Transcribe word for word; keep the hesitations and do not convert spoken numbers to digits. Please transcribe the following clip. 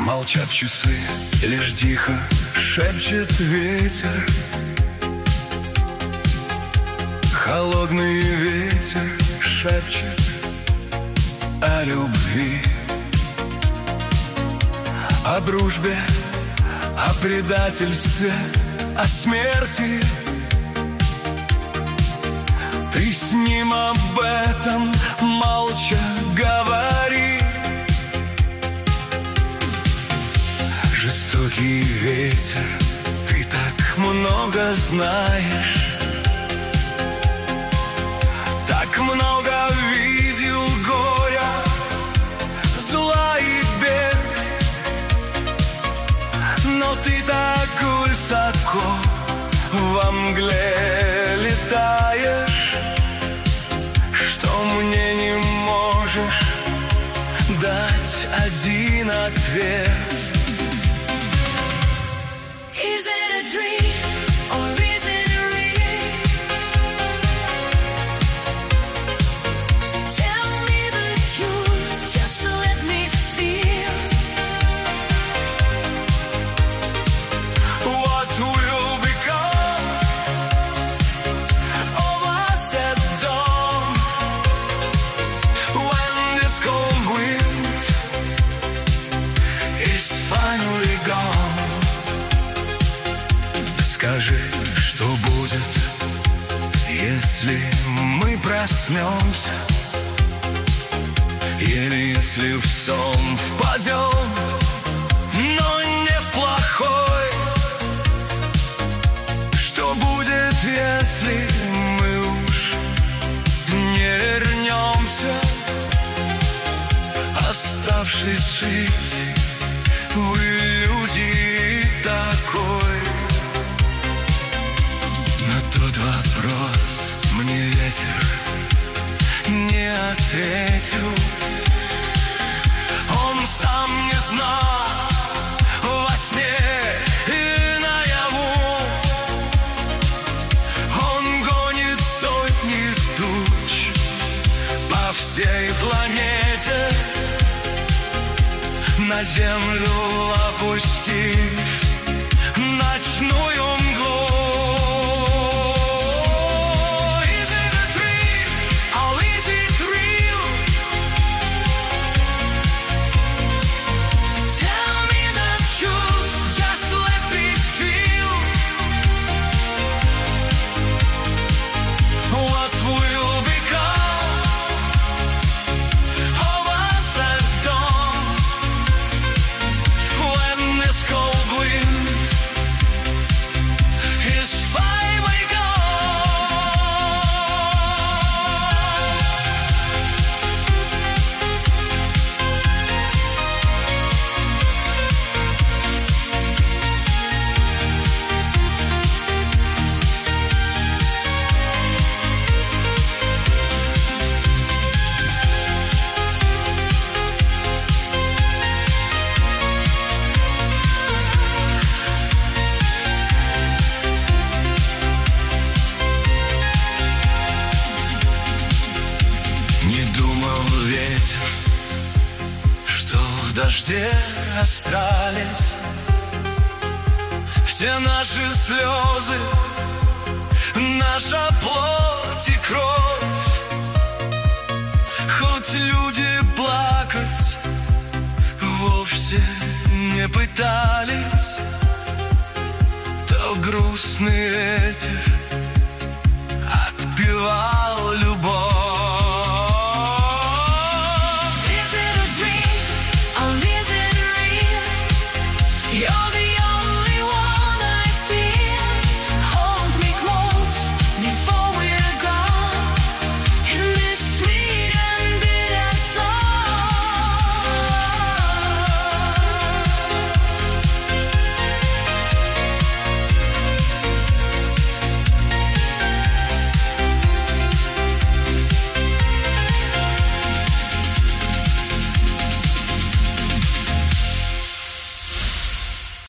Молчат часы, лишь тихо шепчет ветер. Холодный ветер шепчет о любви, о дружбе, о предательстве, о смерти. Ты с ним об этом молча говори. Жестокий ветер, ты так много знаешь, так много видел горя, зла и бед, но ты так высоко во мгле летаешь, что мне не можешь дать один ответ. Is it a dream or is it real? Tell me the truth, just let me feel. What will become of us at dawn, when this cold wind is finally gone? Скажи, что будет, если мы проснемся, или если в сон впадем, но не в плохой. Что будет, если мы уж не вернемся, оставшись жить в иллюзии такой? Тот вопрос мне ветер не ответил. Он сам не знал во сне и наяву. Он гонит сотни туч по всей планете, на землю опустив ночную мглу. Дожде остались все наши слезы, наша плоть и кровь. Хоть люди плакать вовсе не пытались, то грустный ветер отпевал